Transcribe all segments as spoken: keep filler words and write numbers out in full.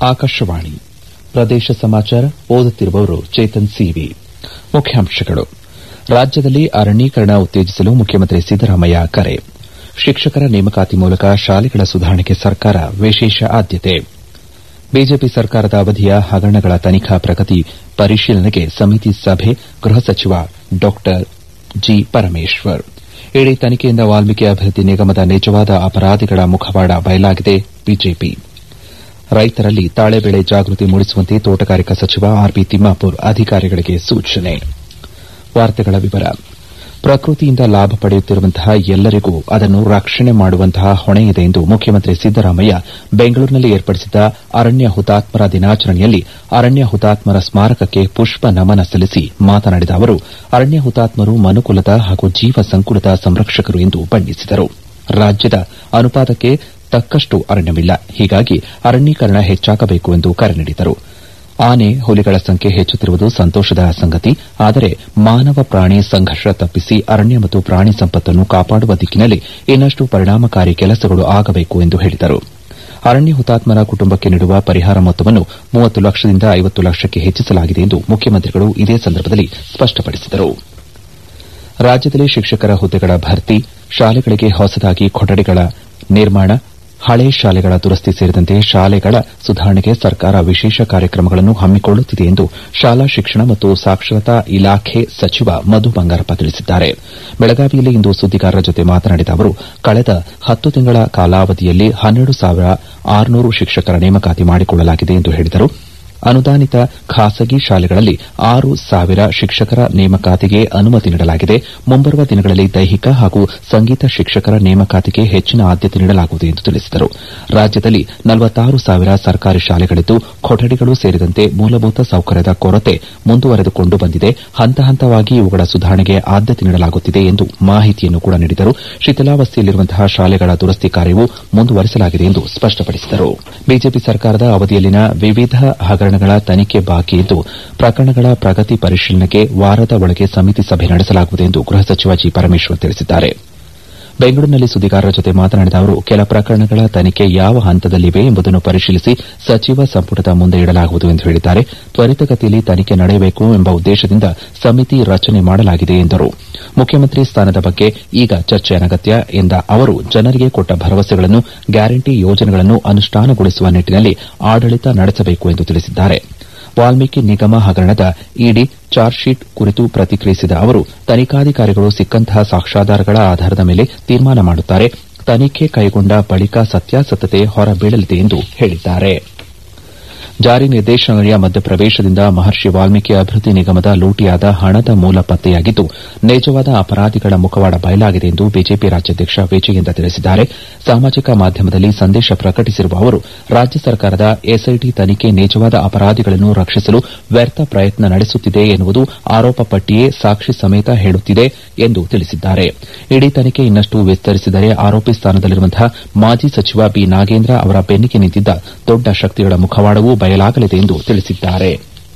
ಆಕಾಶವಾಣಿ ಪ್ರದೇಶ ಸಮಾಚಾರ ಓದುತ್ತಿರುವವರು ಚೇತನ್ ಸಿವಿ. ಮುಖ್ಯಾಂಶಗಳು. ರಾಜ್ಯದಲ್ಲಿ ಅರಣ್ಯೀಕರಣ ಉತ್ತೇಜಿಸಲು ಮುಖ್ಯಮಂತ್ರಿ ಸಿದ್ದರಾಮಯ್ಯ ಕರೆ. ಶಿಕ್ಷಕರ ನೇಮಕಾತಿ ಮೂಲಕ ಶಾಲೆಗಳ ಸುಧಾರಣೆಗೆ ಸರ್ಕಾರ ವಿಶೇಷ ಆದ್ಯತೆ. ಬಿಜೆಪಿ ಸರ್ಕಾರದ ಅವಧಿಯ ಹಗರಣಗಳ ತನಿಖಾ ಪ್ರಗತಿ ಪರಿಶೀಲನೆಗೆ ಸಮಿತಿ ಸಭೆ. ಗೃಹ ಸಚಿವ ಡಾ ಜಿ ಪರಮೇಶ್ವರ್. ಇಡಿ ತನಿಖೆಯಿಂದ ವಾಲ್ಮೀಕಿ ಅಭಿವೃದ್ಧಿ ನಿಗಮದ ನಿಜವಾದ ಅಪರಾಧಿಗಳ ಮುಖವಾಡ ಬಯಲಾಗಿದೆ. ಬಿಜೆಪಿ. ರೈತರಲ್ಲಿ ತಾಳೆ ಬೆಳೆ ಜಾಗೃತಿ ಮೂಡಿಸುವಂತೆ ತೋಟಗಾರಿಕಾ ಸಚಿವ ಆರ್ ಬಿ ತಿಮ್ಮಾಪುರ್ ಅಧಿಕಾರಿಗಳಿಗೆ ಸೂಚನೆ. ಪ್ರಕೃತಿಯಿಂದ ಲಾಭ ಪಡೆಯುತ್ತಿರುವಂತಹ ಎಲ್ಲರಿಗೂ ಅದನ್ನು ರಕ್ಷಣೆ ಮಾಡುವಂತಹ ಹೊಣೆ ಇದೆ ಎಂದು ಮುಖ್ಯಮಂತ್ರಿ ಸಿದ್ದರಾಮಯ್ಯ ಬೆಂಗಳೂರಿನಲ್ಲಿ ಏರ್ಪಡಿಸಿದ್ದ ಅರಣ್ಯ ಹುತಾತ್ಮರ ದಿನಾಚರಣೆಯಲ್ಲಿ ಅರಣ್ಯ ಹುತಾತ್ಮರ ಸ್ಮಾರಕಕ್ಕೆ ಪುಷ್ಪ ನಮನ ಸಲ್ಲಿಸಿ ಮಾತನಾಡಿದ ಅವರು, ಅರಣ್ಯ ಹುತಾತ್ಮರು ಮನುಕುಲದ ಹಾಗೂ ಜೀವ ಸಂಕುಲದ ಸಂರಕ್ಷಕರು ಎಂದು ಬಣ್ಣಿಸಿದರು. ರಾಜ್ಯದ ಅನುಪಾತಕ್ಕೆ ತಕ್ಕಷ್ಟು ಅರಣ್ಯವಿಲ್ಲ, ಹೀಗಾಗಿ ಅರಣ್ಯೀಕರಣ ಹೆಚ್ಚಾಗಬೇಕು ಎಂದು ಕರೆ ನೀಡಿದರು. ಆನೆ, ಹುಲಿಗಳ ಸಂಖ್ಯೆ ಹೆಚ್ಚುತ್ತಿರುವುದು ಸಂತೋಷದ ಸಂಗತಿ. ಆದರೆ ಮಾನವ ಪ್ರಾಣಿ ಸಂಘರ್ಷ ತಪ್ಪಿಸಿ ಅರಣ್ಯ ಮತ್ತು ಪ್ರಾಣಿ ಸಂಪತ್ತನ್ನು ಕಾಪಾಡುವ ದಿಕ್ಕಿನಲ್ಲಿ ಇನ್ನಷ್ಟು ಪರಿಣಾಮಕಾರಿ ಕೆಲಸಗಳು ಆಗಬೇಕು ಎಂದು ಹೇಳಿದರು. ಅರಣ್ಯ ಹುತಾತ್ಮರ ಕುಟುಂಬಕ್ಕೆ ನೀಡುವ ಪರಿಹಾರ ಮೊತ್ತವನ್ನು ಮೂವತ್ತು ಲಕ್ಷದಿಂದ ಐವತ್ತು ಲಕ್ಷಕ್ಕೆ ಹೆಚ್ಚಿಸಲಾಗಿದೆ ಎಂದು ಮುಖ್ಯಮಂತ್ರಿಗಳು ಇದೇ ಸಂದರ್ಭದಲ್ಲಿ ಸ್ಪಷ್ಟಪಡಿಸಿದರು. ರಾಜ್ಯದಲ್ಲಿ ಶಿಕ್ಷಕರ ಹುದ್ದೆಗಳ ಭರ್ತಿ, ಶಾಲೆಗಳಿಗೆ ಹೊಸದಾಗಿ ಕೊಠಡಿಗಳ ನಿರ್ಮಾಣ, ಹಳೆ ಶಾಲೆಗಳ ದುರಸ್ತಿ ಸೇರಿದಂತೆ ಶಾಲೆಗಳ ಸುಧಾರಣೆಗೆ ಸರ್ಕಾರ ವಿಶೇಷ ಕಾರ್ಯಕ್ರಮಗಳನ್ನು ಹಮ್ಮಿಕೊಳ್ಳುತ್ತಿದೆ ಎಂದು ಶಾಲಾ ಶಿಕ್ಷಣ ಮತ್ತು ಸಾಕ್ಷರತಾ ಇಲಾಖೆ ಸಚಿವ ಮಧು ಬಂಗಾರಪ್ಪ ತಿಳಿಸಿದ್ದಾರೆ. ಬೆಳಗಾವಿಯಲ್ಲಿ ಇಂದು ಸುದ್ದಿಗಾರರ ಜೊತೆ ಮಾತನಾಡಿದ ಅವರು, ಕಳೆದ ಹತ್ತು ತಿಂಗಳ ಕಾಲಾವಧಿಯಲ್ಲಿ ಹನ್ನೆರಡು ಸಾವಿರ ಆರುನೂರು ಶಿಕ್ಷಕರ ನೇಮಕಾತಿ ಮಾಡಿಕೊಳ್ಳಲಾಗಿದೆ ಎಂದು ಹೇಳಿದರು. ಅನುದಾನಿತ ಖಾಸಗಿ ಶಾಲೆಗಳಲ್ಲಿ ಆರು ಸಾವಿರ ಶಿಕ್ಷಕರ ನೇಮಕಾತಿಗೆ ಅನುಮತಿ ನೀಡಲಾಗಿದೆ. ಮುಂಬರುವ ದಿನಗಳಲ್ಲಿ ದೈಹಿಕ ಹಾಗೂ ಸಂಗೀತ ಶಿಕ್ಷಕರ ನೇಮಕಾತಿಗೆ ಹೆಚ್ಚಿನ ಆದ್ಯತೆ ನೀಡಲಾಗುವುದು ಎಂದು ತಿಳಿಸಿದರು. ರಾಜ್ಯದಲ್ಲಿ ನಲವತ್ತಾರು ಸಾವಿರ ಸರ್ಕಾರಿ ಶಾಲೆಗಳಿದ್ದು ಕೊಠಡಿಗಳು ಸೇರಿದಂತೆ ಮೂಲಭೂತ ಸೌಕರ್ಯದ ಕೊರತೆ ಮುಂದುವರೆದುಕೊಂಡು ಬಂದಿದೆ. ಹಂತ ಹಂತವಾಗಿ ಇವುಗಳ ಸುಧಾರಣೆಗೆ ಆದ್ಯತೆ ನೀಡಲಾಗುತ್ತಿದೆ ಎಂದು ಮಾಹಿತಿಯನ್ನು ಕೂಡ ನೀಡಿದರು. ಶಿಥಿಲಾವಸ್ಥೆಯಲ್ಲಿರುವಂತಹ ಶಾಲೆಗಳ ದುರಸ್ತಿ ಕಾರ್ಯವೂ ಮುಂದುವರೆಸಲಾಗಿದೆ ಎಂದು ಸ್ಪಷ್ಟಪಡಿಸಿದರು. ಬಿಜೆಪಿ ಸರ್ಕಾರದ ಅವಧಿಯಲ್ಲಿನ ವಿವಿಧ ಹಗರಣಗಳ ತನಿಖೆ ಬಾಕಿ ಇದ್ದು ಪ್ರಕರಣಗಳ ಪ್ರಗತಿ ಪರಿಶೀಲನೆಗೆ ವಾರದ ಒಳಗೆ ಸಮಿತಿ ಸಭೆ ನಡೆಸಲಾಗುವುದು ಎಂದು ಗೃಹ ಸಚಿವ ಜಿ ಪರಮೇಶ್ವರ್ ತಿಳಿಸಿದ್ದಾರೆ. ಬೆಂಗಳೂರಿನಲ್ಲಿ ಸುದ್ದಿಗಾರರ ಜೊತೆ ಮಾತನಾಡಿದ ಅವರು, ಕೆಲ ಪ್ರಕರಣಗಳ ತನಿಖೆ ಯಾವ ಹಂತದಲ್ಲಿವೆ ಎಂಬುದನ್ನು ಪರಿಶೀಲಿಸಿ ಸಚಿವ ಸಂಪುಟದ ಮುಂದೆ ಇಡಲಾಗುವುದು ಎಂದು ಹೇಳಿದ್ದಾರೆ. ತ್ವರಿತಗತಿಯಲ್ಲಿ ತನಿಖೆ ನಡೆಯಬೇಕು ಎಂಬ ಉದ್ದೇಶದಿಂದ ಸಮಿತಿ ರಚನೆ ಮಾಡಲಾಗಿದೆ ಎಂದರು. ಮುಖ್ಯಮಂತ್ರಿ ಸ್ಥಾನದ ಬಗ್ಗೆ ಈಗ ಚರ್ಚೆ ಅನಗತ್ಯ ಎಂದ ಅವರು, ಜನರಿಗೆ ಕೊಟ್ಟ ಭರವಸೆಗಳನ್ನು, ಗ್ಯಾರಂಟಿ ಯೋಜನೆಗಳನ್ನು ಅನುಷ್ಠಾನಗೊಳಿಸುವ ನಿಟ್ಟಿನಲ್ಲಿ ಆಡಳಿತ ನಡೆಸಬೇಕು ಎಂದು ತಿಳಿಸಿದ್ದಾರೆ. ವಾಲ್ಮೀಕಿ ನಿಗಮ ಹಗರಣದ ಇಡಿ ಚಾರ್ಜ್ ಶೀಟ್ ಕುರಿತು ಪ್ರತಿಕ್ರಿಯಿಸಿದ ಅವರು, ತನಿಖಾಧಿಕಾರಿಗಳು ಸಿಕ್ಕಂತಹ ಸಾಕ್ಷ್ಯಾಧಾರಗಳ ಆಧಾರದ ಮೇಲೆ ತೀರ್ಮಾನ ಮಾಡುತ್ತಾರೆ. ತನಿಖೆ ಕೈಗೊಂಡ ಬಳಿಕ ಸತ್ಯಾಸತ್ಯತೆ ಹೊರಬೀಳಲಿದೆ ಎಂದು ಹೇಳಿದ್ದಾರೆ. ಜಾರಿ ನಿರ್ದೇಶನಾಲಯ ಮಧ್ಯಪ್ರವೇಶದಿಂದ ಮಹರ್ಷಿ ವಾಲ್ಮೀಕಿ ಅಭಿವೃದ್ಧಿ ನಿಗಮದ ಲೂಟಿಯಾದ ಹಣದ ಮೂಲ ಪತ್ತೆಯಾಗಿದ್ದು ನಿಜವಾದ ಅಪರಾಧಿಗಳ ಮುಖವಾಡ ಬಯಲಾಗಿದೆ ಎಂದು ಬಿಜೆಪಿ ರಾಜ್ಯಾಧ್ಯಕ್ಷ ವಿಜಯೇಂದ್ರ ತಿಳಿಸಿದ್ದಾರೆ. ಸಾಮಾಜಿಕ ಮಾಧ್ಯಮದಲ್ಲಿ ಸಂದೇಶ ಪ್ರಕಟಿಸಿರುವ ಅವರು, ರಾಜ್ಯ ಸರ್ಕಾರದ ಎಸ್ಐಟಿ ತನಿಖೆ ನಿಜವಾದ ಅಪರಾಧಿಗಳನ್ನು ರಕ್ಷಿಸಲು ವ್ಯರ್ಥ ಪ್ರಯತ್ನ ನಡೆಸುತ್ತಿದೆ ಎನ್ನುವುದು ಆರೋಪ ಪಟ್ಟಿಯೇ ಸಾಕ್ಷಿ ಸಮೇತ ಹೇಳುತ್ತಿದೆ ಎಂದು ತಿಳಿಸಿದ್ದಾರೆ. ಇಡೀ ತನಿಖೆ ಇನ್ನಷ್ಟು ವಿಸ್ತರಿಸಿದರೆ ಆರೋಪಿ ಸ್ಥಾನದಲ್ಲಿರುವಂತಹ ಮಾಜಿ ಸಚಿವ ಬಿ ನಾಗೇಂದ್ರ ಅವರ ಬೆನ್ನಿಗೆ ನಿಂತಿದ್ದ ದೊಡ್ಡ ಶಕ್ತಿಗಳ ಮುಖವಾಡವೂ ಬಯಲಾಗಲಿದೆ ಎಂದು ತಿಳಿಸಿದ್ದಾರೆ.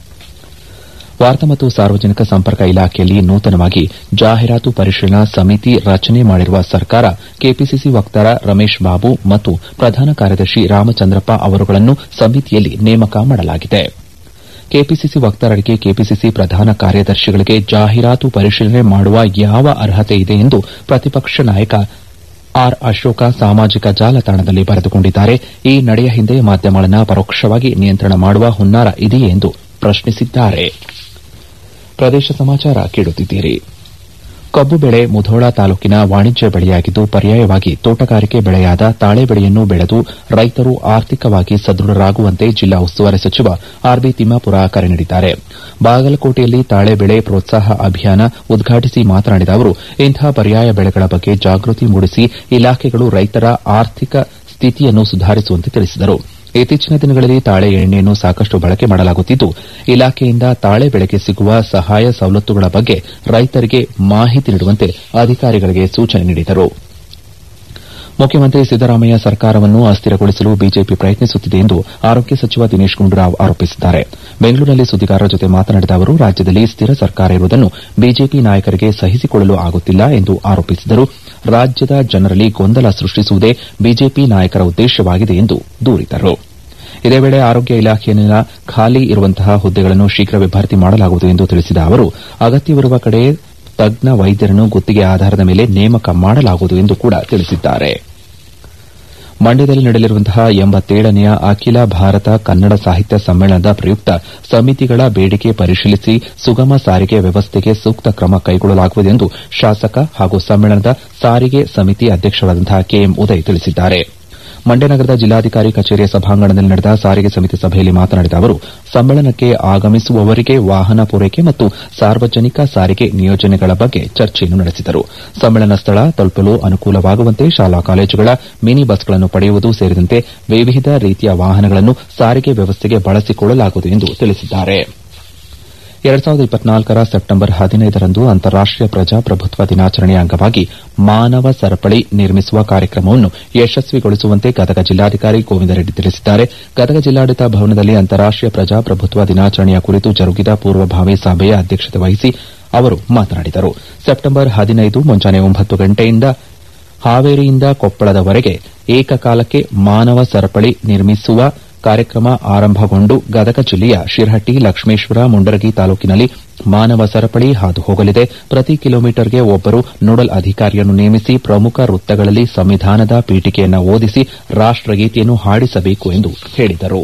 ವಾರ್ತಾ ಮತ್ತು ಸಾರ್ವಜನಿಕ ಸಂಪರ್ಕ ಇಲಾಖೆಯಲ್ಲಿ ನೂತನವಾಗಿ ಜಾಹೀರಾತು ಪರಿಶೀಲನಾ ಸಮಿತಿ ರಚನೆ ಮಾಡಿರುವ ಸರ್ಕಾರ ಕೆಪಿಸಿಸಿ ವಕ್ತಾರ ರಮೇಶ್ ಬಾಬು ಮತ್ತು ಪ್ರಧಾನ ಕಾರ್ಯದರ್ಶಿ ರಾಮಚಂದ್ರಪ್ಪ ಅವರುಗಳನ್ನು ಸಮಿತಿಯಲ್ಲಿ ನೇಮಕ ಮಾಡಲಾಗಿದೆ. ಕೆಪಿಸಿಸಿ ವಕ್ತಾರರಿಗೆ ಕೆಪಿಸಿಸಿ ಪ್ರಧಾನ ಕಾರ್ಯದರ್ಶಿಗಳಿಗೆ ಜಾಹೀರಾತು ಪರಿಶೀಲನೆ ಮಾಡುವ ಯಾವ ಅರ್ಹತೆ ಇದೆ ಎಂದು ಪ್ರತಿಪಕ್ಷ ನಾಯಕ ಆರ್ ಅಶೋಕ ಸಾಮಾಜಿಕ ಜಾಲತಾಣದಲ್ಲಿ ಬರೆದುಕೊಂಡಿದ್ದಾರೆ. ಈ ನಡೆಯ ಹಿಂದೆ ಮಾಧ್ಯಮಗಳನ್ನು ಪರೋಕ್ಷವಾಗಿ ನಿಯಂತ್ರಣ ಮಾಡುವ ಹುನ್ನಾರ ಇದೆಯೇ ಎಂದು ಪ್ರಶ್ನಿಸಿದ್ದಾರೆ. ಪ್ರದೇಶ ಸಮಾಚಾರ ಕೇಳುತ್ತಿದ್ದೀರಿ. ಕಬ್ಬು ಬೆಳೆ ಮುಧೋಳ ತಾಲೂಕಿನ ವಾಣಿಜ್ಯ ಬೆಳೆಯಾಗಿದ್ದು ಪರ್ಯಾಯವಾಗಿ ತೋಟಗಾರಿಕೆ ಬೆಳೆಯಾದ ತಾಳೆ ಬೆಳೆಯನ್ನು ಬೆಳೆದು ರೈತರು ಆರ್ಥಿಕವಾಗಿ ಸದೃಢರಾಗುವಂತೆ ಜಿಲ್ಲಾ ಉಸ್ತುವಾರಿ ಸಚಿವ ಆರ್ ಬಿ ತಿಮ್ಮಾಪುರ ಕರೆ ನೀಡಿದ್ದಾರೆ. ಬಾಗಲಕೋಟೆಯಲ್ಲಿ ತಾಳೆ ಬೆಳೆ ಪ್ರೋತ್ಸಾಹ ಅಭಿಯಾನ ಉದ್ಘಾಟಿಸಿ ಮಾತನಾಡಿದ ಅವರು, ಇಂತಹ ಪರ್ಯಾಯ ಬೆಳೆಗಳ ಬಗ್ಗೆ ಜಾಗೃತಿ ಮೂಡಿಸಿ ಇಲಾಖೆಗಳು ರೈತರ ಆರ್ಥಿಕ ಸ್ಥಿತಿಯನ್ನು ಸುಧಾರಿಸುವಂತೆ ತಿಳಿಸಿದರು. ಇತ್ತೀಚಿನ ದಿನಗಳಲ್ಲಿ ತಾಳೆ ಎಣ್ಣೆಯನ್ನು ಸಾಕಷ್ಟು ಬಳಕೆ ಮಾಡಲಾಗುತ್ತಿದ್ದು ಇಲಾಖೆಯಿಂದ ತಾಳೆ ಬೆಳೆಗೆ ಸಿಗುವ ಸಹಾಯ ಸವಲತ್ತುಗಳ ಬಗ್ಗೆ ರೈತರಿಗೆ ಮಾಹಿತಿ ನೀಡುವಂತೆ ಅಧಿಕಾರಿಗಳಿಗೆ ಸೂಚನೆ ನೀಡಿದರು. ಮುಖ್ಯಮಂತ್ರಿ ಸಿದ್ದರಾಮಯ್ಯ ಸರ್ಕಾರವನ್ನು ಅಸ್ಥಿರಗೊಳಿಸಲು ಬಿಜೆಪಿ ಪ್ರಯತ್ನಿಸುತ್ತಿದೆ ಎಂದು ಆರೋಗ್ಯ ಸಚಿವ ದಿನೇಶ್ ಗುಂಡೂರಾವ್ ಆರೋಪಿಸಿದ್ದಾರೆ. ಬೆಂಗಳೂರಿನಲ್ಲಿ ಸುದ್ದಿಗಾರರ ಜೊತೆ ಮಾತನಾಡಿದ ಅವರು, ರಾಜ್ಯದಲ್ಲಿ ಸ್ಥಿರ ಸರ್ಕಾರ ಇರುವುದನ್ನು ಬಿಜೆಪಿ ನಾಯಕರಿಗೆ ಸಹಿಸಿಕೊಳ್ಳಲು ಆಗುತ್ತಿಲ್ಲ ಎಂದು ಆರೋಪಿಸಿದರು. ರಾಜ್ಯದ ಜನರಲ್ಲಿ ಗೊಂದಲ ಸೃಷ್ಟಿಸುವುದೇ ಬಿಜೆಪಿ ನಾಯಕರ ಉದ್ದೇಶವಾಗಿದೆ ಎಂದು ದೂರಿದರು. ಇದೇ ವೇಳೆ ಆರೋಗ್ಯ ಇಲಾಖೆಯಲ್ಲಿನ ಖಾಲಿ ಇರುವಂತಹ ಹುದ್ದೆಗಳನ್ನು ಶೀಘ್ರವೇ ಭರ್ತಿ ಮಾಡಲಾಗುವುದು ಎಂದು ತಿಳಿಸಿದ ಅವರು ಅಗತ್ಯವಿರುವ ಕಡೆ ತಜ್ಞ ವೈದ್ಯರನ್ನು ಗುತ್ತಿಗೆ ಆಧಾರದ ಮೇಲೆ ನೇಮಕ ಮಾಡಲಾಗುವುದು ಎಂದು ಕೂಡ ತಿಳಿಸಿದ್ದಾರೆ. ಮಂಡ್ಯದಲ್ಲಿ ನಡೆಯಲಿರುವಂತಹ ಎಂಬತ್ತೇಳನೆಯ ಅಖಿಲ ಭಾರತ ಕನ್ನಡ ಸಾಹಿತ್ಯ ಸಮ್ಮೇಳನದ ಪ್ರಯುಕ್ತ ಸಮಿತಿಗಳ ಬೇಡಿಕೆ ಪರಿಶೀಲಿಸಿ ಸುಗಮ ಸಾರಿಗೆ ವ್ಯವಸ್ಥೆಗೆ ಸೂಕ್ತ ಕ್ರಮ ಕೈಗೊಳ್ಳಲಾಗುವುದು ಎಂದು ಶಾಸಕ ಹಾಗೂ ಸಮ್ಮೇಳನದ ಸಾರಿಗೆ ಸಮಿತಿ ಅಧ್ಯಕ್ಷರಾದಂತಹ ಕೆಎಂ ಉದಯ್ ತಿಳಿಸಿದ್ದಾರೆ. ಮಂಡ್ಯ ನಗರದ ಜಿಲ್ಲಾಧಿಕಾರಿ ಕಚೇರಿಯ ಸಭಾಂಗಣದಲ್ಲಿ ನಡೆದ ಸಾರಿಗೆ ಸಮಿತಿ ಸಭೆಯಲ್ಲಿ ಮಾತನಾಡಿದ ಅವರು ಸಮ್ಮೇಳನಕ್ಕೆ ಆಗಮಿಸುವವರಿಗೆ ವಾಹನ ಪೂರೈಕೆ ಮತ್ತು ಸಾರ್ವಜನಿಕ ಸಾರಿಗೆ ನಿಯೋಜನೆಗಳ ಬಗ್ಗೆ ಚರ್ಚೆಯನ್ನು ನಡೆಸಿದರು. ಸಮ್ಮೇಳನ ಸ್ಥಳ ತಲುಪಲು ಅನುಕೂಲವಾಗುವಂತೆ ಶಾಲಾ ಕಾಲೇಜುಗಳ ಮಿನಿ ಬಸ್ಗಳನ್ನು ಪಡೆಯುವುದು ಸೇರಿದಂತೆ ವಿವಿಧ ರೀತಿಯ ವಾಹನಗಳನ್ನು ಸಾರಿಗೆ ವ್ಯವಸ್ಥೆಗೆ ಬಳಸಿಕೊಳ್ಳಲಾಗುವುದು ಎಂದು ತಿಳಿಸಿದ್ದಾರೆ. ಎರಡ್ ಸಾವಿರದ ಇಪ್ಪತ್ನಾಲ್ಕರ ಸೆಪ್ಟೆಂಬರ್ ಹದಿನೈದರಂದು ಅಂತಾರಾಷ್ಟೀಯ ಪ್ರಜಾಪ್ರಭುತ್ವ ದಿನಾಚರಣೆಯ ಅಂಗವಾಗಿ ಮಾನವ ಸರಪಳಿ ನಿರ್ಮಿಸುವ ಕಾರ್ಯಕ್ರಮವನ್ನು ಯಶಸ್ವಿಗೊಳಿಸುವಂತೆ ಗದಗ ಜಿಲ್ಲಾಧಿಕಾರಿ ಗೋವಿಂದ ರೆಡ್ಡಿ ತಿಳಿಸಿದ್ದಾರೆ. ಗದಗ ಜಿಲ್ಲಾಡಳಿತ ಭವನದಲ್ಲಿ ಅಂತಾರಾಷ್ಟೀಯ ಪ್ರಜಾಪ್ರಭುತ್ವ ದಿನಾಚರಣೆಯ ಕುರಿತು ಜರುಗಿದ ಪೂರ್ವಭಾವಿ ಸಭೆಯ ಅಧ್ಯಕ್ಷತೆ ವಹಿಸಿ ಅವರು ಮಾತನಾಡಿದರು. ಸೆಪ್ಟೆಂಬರ್ ಹದಿನೈದು ಮುಂಜಾನೆ ಒಂಬತ್ತು ಗಂಟೆಯಿಂದ ಹಾವೇರಿಯಿಂದ ಕೊಪ್ಪಳದವರೆಗೆ ಏಕಕಾಲಕ್ಕೆ ಮಾನವ ಸರಪಳಿ ನಿರ್ಮಿಸುವ ಕಾರ್ಯಕ್ರಮ ಆರಂಭಗೊಂಡು ಗದಗ ಜಿಲ್ಲೆಯ ಶಿರಹಟ್ಟಿ, ಲಕ್ಷ್ಮೇಶ್ವರ, ಮುಂಡರಗಿ ತಾಲೂಕಿನಲ್ಲಿ ಮಾನವ ಸರಪಳಿ ಹಾದು ಹೋಗಲಿದೆ. ಪ್ರತಿ ಕಿಲೋಮೀಟರ್ಗೆ ಒಬ್ಬರು ನೋಡಲ್ ಅಧಿಕಾರಿಯನ್ನು ನೇಮಿಸಿ ಪ್ರಮುಖ ವೃತ್ತಗಳಲ್ಲಿ ಸಂವಿಧಾನದ ಪೀಠಿಕೆಯನ್ನು ಓದಿಸಿ ರಾಷ್ಟಗೀತೆಯನ್ನು ಹಾಡಿಸಬೇಕು ಎಂದು ಹೇಳಿದರು.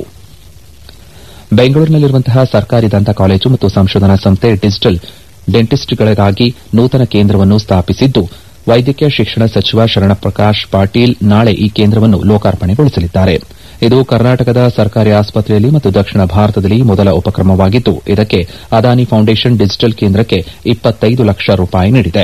ಬೆಂಗಳೂರಿನಲ್ಲಿರುವಂತಹ ಸರ್ಕಾರಿ ದಂತ ಕಾಲೇಜು ಮತ್ತು ಸಂಶೋಧನಾ ಸಂಸ್ಥೆ ಡಿಜಿಟಲ್ ಡೆಂಟಿಸ್ಟ್ಗಳಿಗಾಗಿ ನೂತನ ಕೇಂದ್ರವನ್ನು ಸ್ಥಾಪಿಸಿದ್ದು ವೈದ್ಯಕೀಯ ಶಿಕ್ಷಣ ಸಚಿವ ಶರಣಪ್ರಕಾಶ್ ಪಾಟೀಲ್ ನಾಳೆ ಈ ಕೇಂದ್ರವನ್ನು ಲೋಕಾರ್ಪಣೆಗೊಳಿಸಲಿದ್ದಾರೆ. ಇದು ಕರ್ನಾಟಕದ ಸರ್ಕಾರಿ ಆಸ್ಪತ್ರೆಯಲ್ಲಿ ಮತ್ತು ದಕ್ಷಿಣ ಭಾರತದಲ್ಲಿ ಮೊದಲ ಉಪಕ್ರಮವಾಗಿದ್ದು ಇದಕ್ಕೆ ಅದಾನಿ ಫೌಂಡೇಶನ್ ಡಿಜಿಟಲ್ ಕೇಂದ್ರಕ್ಕೆ ಇಪ್ಪತ್ತೈದು ಲಕ್ಷ ರೂಪಾಯಿ ನೀಡಿದೆ.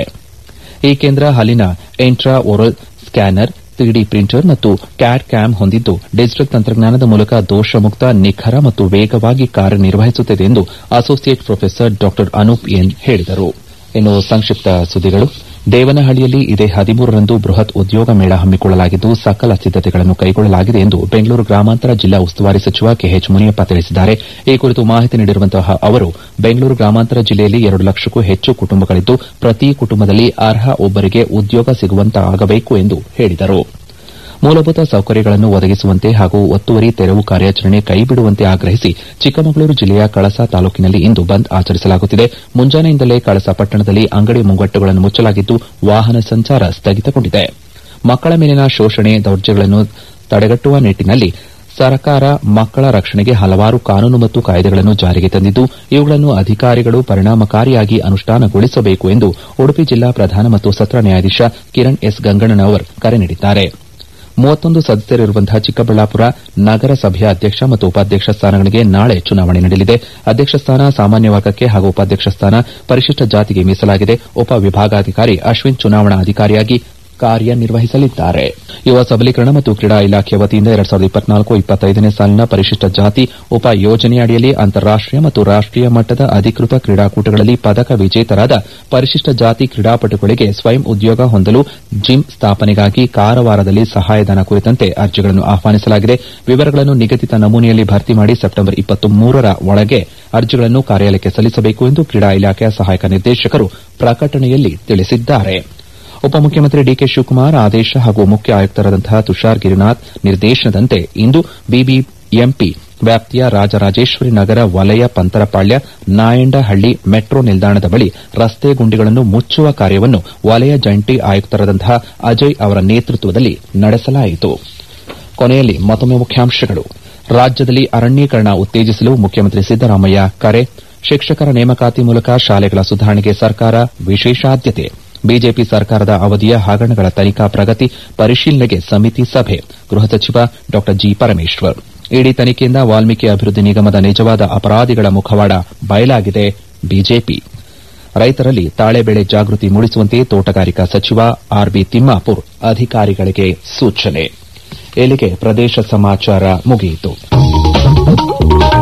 ಈ ಕೇಂದ್ರ ಹಲ್ಲಿನ intra oral scanner, three D printer ಮತ್ತು ಕ್ಯಾಡ್ ಕ್ಯಾಮ್ ಹೊಂದಿದ್ದು ಡಿಜಿಟಲ್ ತಂತ್ರಜ್ಞಾನದ ಮೂಲಕ ದೋಷಮುಕ್ತ, ನಿಖರ ಮತ್ತು ವೇಗವಾಗಿ ಕಾರ್ಯನಿರ್ವಹಿಸುತ್ತದೆ ಎಂದು ಅಸೋಸಿಯೇಟ್ ಪ್ರೊಫೆಸರ್ ಡಾ ಅನೂಪ್ ಎನ್ ಹೇಳಿದರು. ಇನ್ನು ಸಂಕ್ಷಿಪ್ತ ಸುದ್ದಿಗಳು. ದೇವನಹಳ್ಳಿಯಲ್ಲಿ ಇದೇ ಹದಿಮೂರರಂದು ಬೃಹತ್ ಉದ್ಯೋಗ ಮೇಳ ಹಮ್ಮಿಕೊಳ್ಳಲಾಗಿದ್ದು ಸಕಲ ಸಿದ್ದತೆಗಳನ್ನು ಕೈಗೊಳ್ಳಲಾಗಿದೆ ಎಂದು ಬೆಂಗಳೂರು ಗ್ರಾಮಾಂತರ ಜಿಲ್ಲಾ ಉಸ್ತುವಾರಿ ಸಚಿವ ಕೆಎಚ್ ಮುನಿಯಪ್ಪ ತಿಳಿಸಿದ್ದಾರೆ. ಈ ಕುರಿತು ಮಾಹಿತಿ ನೀಡಿರುವಂತಹ ಅವರು ಬೆಂಗಳೂರು ಗ್ರಾಮಾಂತರ ಜಿಲ್ಲೆಯಲ್ಲಿ ಎರಡು ಲಕ್ಷಕ್ಕೂ ಹೆಚ್ಚು ಕುಟುಂಬಗಳಿದ್ದು ಪ್ರತಿ ಕುಟುಂಬದಲ್ಲಿ ಅರ್ಹ ಒಬ್ಬರಿಗೆ ಉದ್ಯೋಗ ಸಿಗುವಂತಾಗಬೇಕು ಎಂದು ಹೇಳಿದರು. ಮೂಲಭೂತ ಸೌಕರ್ಯಗಳನ್ನು ಒದಗಿಸುವಂತೆ ಹಾಗೂ ಒತ್ತುವರಿ ತೆರವು ಕಾರ್ಯಾಚರಣೆ ಕೈಬಿಡುವಂತೆ ಆಗ್ರಹಿಸಿ ಚಿಕ್ಕಮಗಳೂರು ಜಿಲ್ಲೆಯ ಕಳಸಾ ತಾಲೂಕಿನಲ್ಲಿ ಇಂದು ಬಂದ್ ಆಚರಿಸಲಾಗುತ್ತಿದೆ. ಮುಂಜಾನೆಯಿಂದಲೇ ಕಳಸಾ ಪಟ್ಟಣದಲ್ಲಿ ಅಂಗಡಿ ಮುಂಗಟ್ಟುಗಳನ್ನು ಮುಚ್ಚಲಾಗಿದ್ದು ವಾಹನ ಸಂಚಾರ ಸ್ಥಗಿತಗೊಂಡಿದೆ. ಮಕ್ಕಳ ಮೇಲಿನ ಶೋಷಣೆ, ದೌರ್ಜನ್ಯಗಳನ್ನು ತಡೆಗಟ್ಟುವ ನಿಟ್ಟಿನಲ್ಲಿ ಸರ್ಕಾರ ಮಕ್ಕಳ ರಕ್ಷಣೆಗೆ ಹಲವಾರು ಕಾನೂನು ಮತ್ತು ಕಾಯ್ದೆಗಳನ್ನು ಜಾರಿಗೆ ತಂದಿದ್ದು ಇವುಗಳನ್ನು ಅಧಿಕಾರಿಗಳು ಪರಿಣಾಮಕಾರಿಯಾಗಿ ಅನುಷ್ಠಾನಗೊಳಿಸಬೇಕು ಎಂದು ಉಡುಪಿ ಜಿಲ್ಲಾ ಪ್ರಧಾನ ಮತ್ತು ಸತ್ರ ನ್ಯಾಯಾಧೀಶ ಕಿರಣ್ ಎಸ್ ಗಂಗಣ್ಣನವರ್ ಕರೆ ನೀಡಿದ್ದಾರೆ. ಮೂವತ್ತೊಂದು ಸದಸ್ಯರಿರುವಂತಹ ಚಿಕ್ಕಬಳ್ಳಾಪುರ ನಗರಸಭೆಯ ಅಧ್ಯಕ್ಷ ಮತ್ತು ಉಪಾಧ್ಯಕ್ಷ ಸ್ಥಾನಗಳಿಗೆ ನಾಳೆ ಚುನಾವಣೆ ನಡೆಯಲಿದೆ. ಅಧ್ಯಕ್ಷ ಸ್ಥಾನ ಸಾಮಾನ್ಯ ವರ್ಗಕ್ಕೆ ಹಾಗೂ ಉಪಾಧ್ಯಕ್ಷ ಸ್ಥಾನ ಪರಿಶಿಷ್ಟ ಜಾತಿಗೆ ಮೀಸಲಾಗಿದೆ. ಉಪವಿಭಾಗಾಧಿಕಾರಿ ಅಶ್ವಿನ್ ಚುನಾವಣಾ ಅಧಿಕಾರಿಯಾಗಿ ಕಾರ್ಯನಿರ್ವಹಿಸಲಿದ್ದಾರೆ. ಯುವ ಸಬಲೀಕರಣ ಮತ್ತು ಕ್ರೀಡಾ ಇಲಾಖೆಯ ವತಿಯಿಂದ ಎರಡ್ ಸಾವಿರದ ಇಪ್ಪತ್ನಾಲ್ಕು ಇಪ್ಪತ್ತೈದನೇ ಸಾಲಿನ ಪರಿಶಿಷ್ಟ ಜಾತಿ ಉಪ ಯೋಜನೆಯಡಿಯಲ್ಲಿ ಅಂತಾರಾಷ್ಟೀಯ ಮತ್ತು ರಾಷ್ಟೀಯ ಮಟ್ಟದ ಅಧಿಕೃತ ಕ್ರೀಡಾಕೂಟಗಳಲ್ಲಿ ಪದಕ ವಿಜೇತರಾದ ಪರಿಶಿಷ್ಟ ಜಾತಿ ಕ್ರೀಡಾಪಟುಗಳಿಗೆ ಸ್ವಯಂ ಉದ್ಯೋಗ ಹೊಂದಲು ಜಿಮ್ ಸ್ಥಾಪನೆಗಾಗಿ ಕಾರವಾರದಲ್ಲಿ ಸಹಾಯಧನ ಕುರಿತಂತೆ ಅರ್ಜಿಗಳನ್ನು ಆಹ್ವಾನಿಸಲಾಗಿದೆ. ವಿವರಗಳನ್ನು ನಿಗದಿತ ನಮೂನೆಯಲ್ಲಿ ಭರ್ತಿ ಮಾಡಿ ಸೆಪ್ಟೆಂಬರ್ ಇಪ್ಪತ್ಮೂರರ ಒಳಗೆ ಅರ್ಜಿಗಳನ್ನು ಕಾರ್ಯಾಲಯಕ್ಕೆ ಸಲ್ಲಿಸಬೇಕು ಎಂದು ಕ್ರೀಡಾ ಇಲಾಖೆಯ ಸಹಾಯಕ ನಿರ್ದೇಶಕರು ಪ್ರಕಟಣೆಯಲ್ಲಿ ತಿಳಿಸಿದ್ದಾರೆ. ಉಪಮುಖ್ಯಮಂತ್ರಿ ಡಿಕೆ ಶಿವಕುಮಾರ್ ಆದೇಶ ಹಾಗೂ ಮುಖ್ಯ ಆಯುಕ್ತರಾದಂತಹ ತುಷಾರ್ ಗಿರಿನಾಥ್ ನಿರ್ದೇಶನದಂತೆ ಇಂದು ಬಿಬಿಎಂಪಿ ವ್ಯಾಪ್ತಿಯ ರಾಜರಾಜೇಶ್ವರಿ ನಗರ ವಲಯ ಪಂತರಪಾಳ್ಯ ನಾಯಂಡಹಳ್ಳಿ ಮೆಟ್ರೋ ನಿಲ್ದಾಣದ ಬಳಿ ರಸ್ತೆ ಗುಂಡಿಗಳನ್ನು ಮುಚ್ಚುವ ಕಾರ್ಯವನ್ನು ವಲಯ ಜಂಟಿ ಆಯುಕ್ತರಾದಂತಹ ಅಜಯ್ ಅವರ ನೇತೃತ್ವದಲ್ಲಿ ನಡೆಸಲಾಯಿತು. ಕೊನೆಯಲ್ಲಿ ಮತ್ತೊಮ್ಮೆ ಮುಖ್ಯಾಂಶಗಳು. ರಾಜ್ಯದಲ್ಲಿ ಅರಣ್ಯೀಕರಣ ಉತ್ತೇಜಿಸಲು ಮುಖ್ಯಮಂತ್ರಿ ಸಿದ್ದರಾಮಯ್ಯ ಕರೆ. ಶಿಕ್ಷಕರ ನೇಮಕಾತಿ ಮೂಲಕ ಶಾಲೆಗಳ ಸುಧಾರಣೆಗೆ ಸರ್ಕಾರ ವಿಶೇಷ ಆದ್ಯತೆ. ಬಿಜೆಪಿ ಸರ್ಕಾರದ ಅವಧಿಯ ಹಗರಣಗಳ ತನಿಖಾ ಪ್ರಗತಿ ಪರಿಶೀಲನೆಗೆ ಸಮಿತಿ ಸಭೆ. ಗೃಹ ಸಚಿವ ಡಾ ಜಿ ಪರಮೇಶ್ವರ್. ಇಡಿ ತನಿಖೆಯಿಂದ ವಾಲ್ಮೀಕಿ ಅಭಿವೃದ್ಧಿ ನಿಗಮದ ನಿಜವಾದ ಅಪರಾಧಿಗಳ ಮುಖವಾಡ ಬಯಲಾಗಿದೆ. ಬಿಜೆಪಿ. ರೈತರಲ್ಲಿ ತಾಳೆ ಬೆಳೆ ಜಾಗೃತಿ ಮೂಡಿಸುವಂತೆ ತೋಟಗಾರಿಕಾ ಸಚಿವ ಆರ್ಬಿ ತಿಮ್ಮಾಪುರ್ ಅಧಿಕಾರಿಗಳಿಗೆ ಸೂಚನೆ. ಇಲ್ಲಿಗೆ ಪ್ರದೇಶ ಸಮಾಚಾರ ಮುಗಿಯಿತು.